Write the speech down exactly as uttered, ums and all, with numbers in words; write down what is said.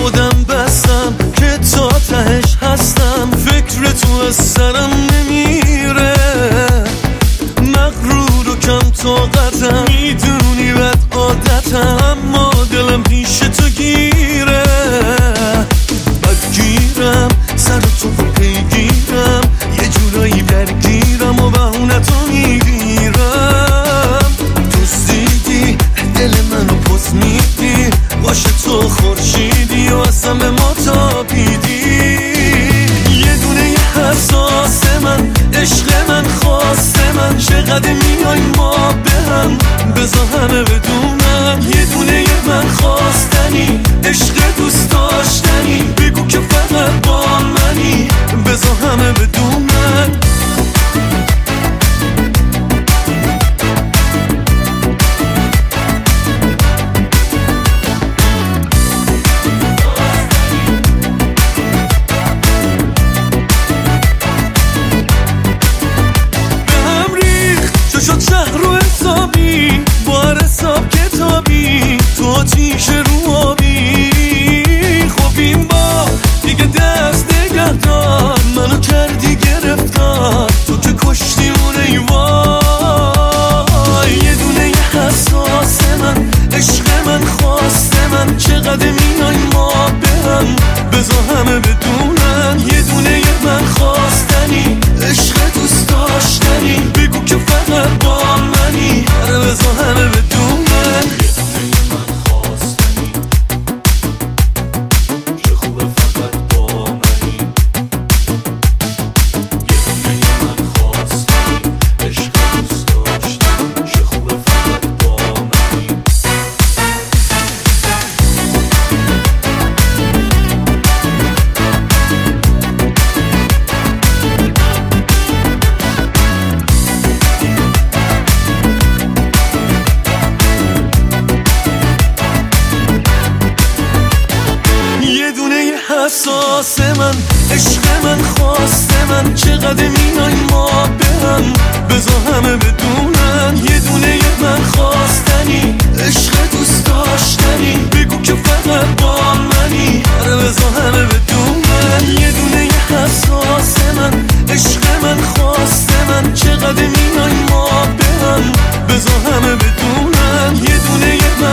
خودم بستم که تا تهش هستم، فکر تو از سرم نمیره، مغرور و کم طاقتم، میدونی بد عادتم، اما دلم پیش تو گیره، بدگیرم سر تو پیگیرم، یه جورایی درگیرم و بهونتو میگیرم، دوستیدی دل منو پس میدی، باشه تو خورشیدی و اصلا به ما تابیدی، یه دونه یه حساس من، عشق من، خواست من، چقدر میای ما به هم، بذار همه بدونن، یه دونه یه من خواستنی، عشق دوست داشتنی، بگو که فقط با منی، بذار همه بدونن. شد شهر رو حسابی، بار حساب کتابی، تو آتیش رو آبی، خب این با دیگه دست نگه دار، منو کردی گرفتار، تو که کشتی اون ایوای، یه دونه یه حساس من، عشق من، خواست من، چقدر میای ما به هم، بذار همه بدونن، یه دونه یه من خواستنی، عشق دوست داشتنی، بگو که فقط با منی، آره بذار همه بدونن. حساس من، عشق من، خواست من، چقدر میای ما به هم، بذار همه بدونن، یه دونه یه من خواستنی، عشق دوست داشتنی، بگو که فقط با منی، آره بذار همه بدونن، یه دونه یه حساس من، عشق من، خواست من، چقدر میای ما به هم، بذار همه بدونن، یه دونه یه من